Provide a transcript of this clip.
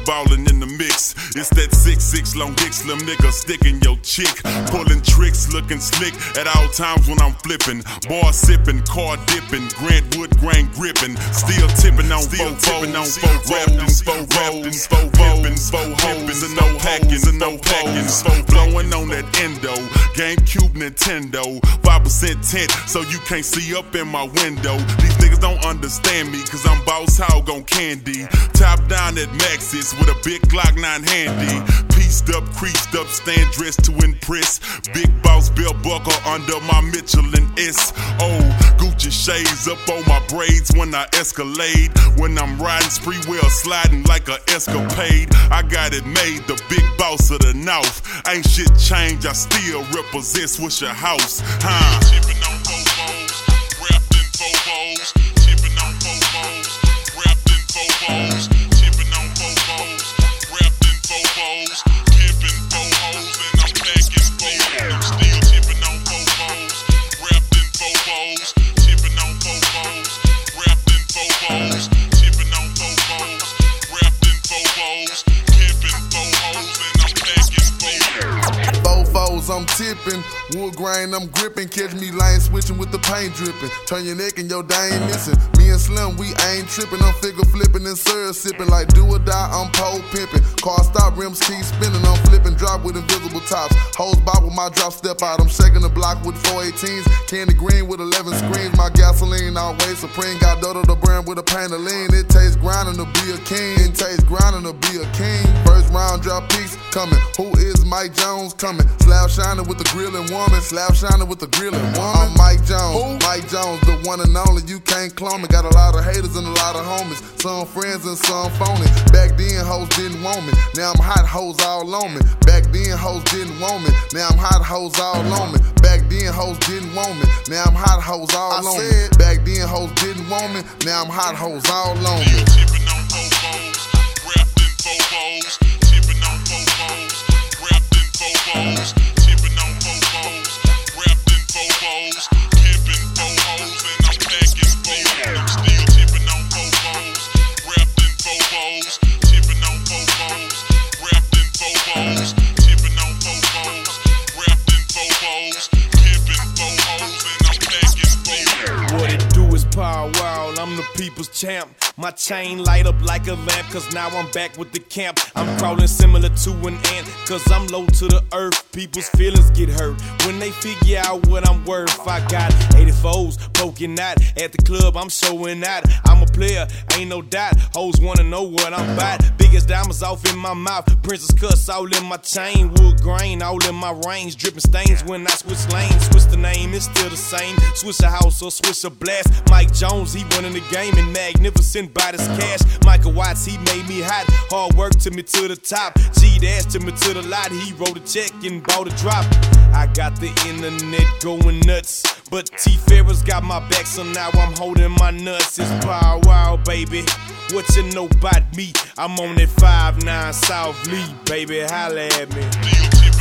ballin' in the mix. It's that 6'6" long dick slim nigga sticking your chick. Pulling tricks, looking slick at all times when I'm flipping. Bar sipping, car dipping, Grant Wood grain gripping. Still tipping on fofos, wrapped in fofos, pippin', hoes, and no packins, and no packins. Blowing on that endo, GameCube, Nintendo. 5% tint, so you can't see up in my window. These niggas don't understand me, cause I'm boss hog on candy. Top down at Maxis with a big Glock 9 handy. Pieced up, creased up, stand dressed to impress. Big boss belt buckle under my Michelin S.O. Gucci shades up on my braids when I escalade. When I'm riding spree wheel, sliding like a escapade. I got it made, the big boss of the North. Ain't shit changed, I still represent Swisher House. Tipping on fofos, wrapped in fofos. Tipping on fofos, wrapped in fofos. Tipping on fofos, wrapped in fofos. Pippin' fofos and I'm packing fofos. I'm still tipping on fofos, wrapped in fofos. Tipping on fofos, wrapped in fofos. Tipping on fofos, wrapped in fofos. Pippin' fofos and I'm packing fofos. Fofos, I'm tipping. Wood grain, I'm gripping. Catch me lane switching with the paint dripping. Turn your neck and your day ain't missing. Me and Slim, we ain't tripping. I'm figure flipping and syrup sipping. Like do or die, I'm pole pimping. Car stop, rims keep spinning. I'm flipping, drop with invisible tops. Hoes bob with my drop, step out. I'm shaking the block with 418s. Candy green with 11 screens. My gasoline always supreme. Got Dodo the brand with a pain of lean. It tastes grinding to be a king. It tastes grinding to be a king. First round drop piece coming. Who is Mike Jones coming? Slab shining with the grilling woman. Slab shining with the grilling woman. I'm Mike Jones. Who? Mike Jones, the one and only. You can't clone me. Got a lot of haters and a lot of homies. Some friends and some phony. Back then hoes didn't want me. Now I'm hot hoes all on me. Back then hoes didn't want me. Now I'm hot hoes all on me. Back then hoes didn't want me. Now I'm hot hoes all on me. Back then hoes didn't want me. Now I'm hot hoes all on me. Tipping on fofos, wrapped in fofos. Tipping on fofos, wrapped in fofos. Tipping on fofos, wrapped in fofos. Pippin' fofos and I'm packing fofos. I'm still tipping on fofos, wrapped in fofos. Tipping on fofos, wrapped in fofos. Tipping on fofos, wrapped in fofos. Pippin' fofos and I'm packing fofos. What it do is Power Wow, I'm the people's champ. My chain light up like a lamp, cause now I'm back with the camp. I'm crawling similar to an ant, cause I'm low to the earth. People's feelings get hurt when they figure out what I'm worth. I got 84s poking out at the club, I'm showing out. I'm a player, ain't no doubt. Hoes wanna know what I'm about. Biggest diamonds off in my mouth, princess cuts all in my chain. Wood grain all in my range, dripping stains when I switch lanes. Switch the name, it's still the same. Switch a house or switch a blast. Mike Jones, he running the game and magnificent by this cash. Michael Watts, he made me hot. Hard work took me to the top. G-Dash took me to the lot. He wrote a check and bought a drop. I got the internet going nuts, but T-Ferris got my back, so now I'm holding my nuts. It's Power Wow, baby. What you know about me? I'm on that 5-9 South Lee, baby. Holla at me.